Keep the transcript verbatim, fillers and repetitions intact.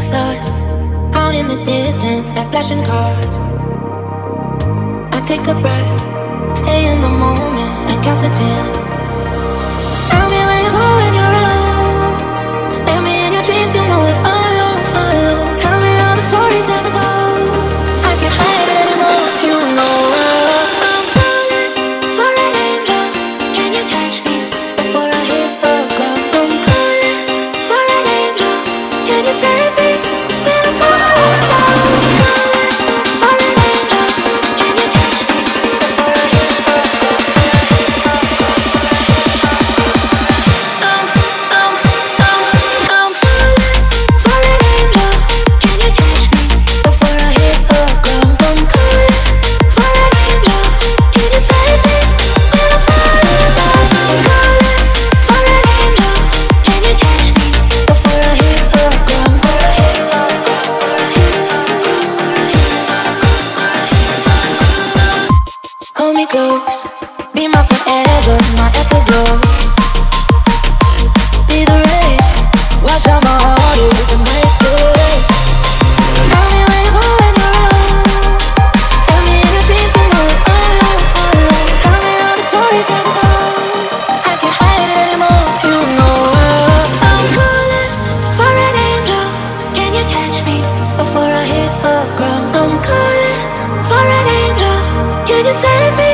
stars out in the distance, like flashing cars. I take a breath, stay in the moment, and count to ten. Tell me where you go when you're alone. Let me in your dreams, you know it. Follow, follow. Tell me all the stories never told. I can't hide it anymore. You know I'm falling for an angel. Can you catch me before I hit the ground? I'm calling for an angel. Can you save me when I'm falling down? I'm calling for an angel. Can you catch me before I hit the ground? I'm, I'm, I'm, I'm falling for an angel. Can you catch me before I hit the ground? I'm calling for an angel. Can you save me when I'm falling down? I'm calling for an angel. Can you catch me before I hit the ground? Before I hit the ground, before I hit the ground, before I hit the ground. Hold me close, be my forever, my afterglow. Be the rain, wash out my heart with the mistake. Tell me where you go when you're alone. Tell me in your dreams, you know it's follow, follow. Tell me all the stories never told. I can't hide it anymore. You know I'm calling for an angel. Can you catch me before I hit the ground? I'm calling for an angel. Can you save me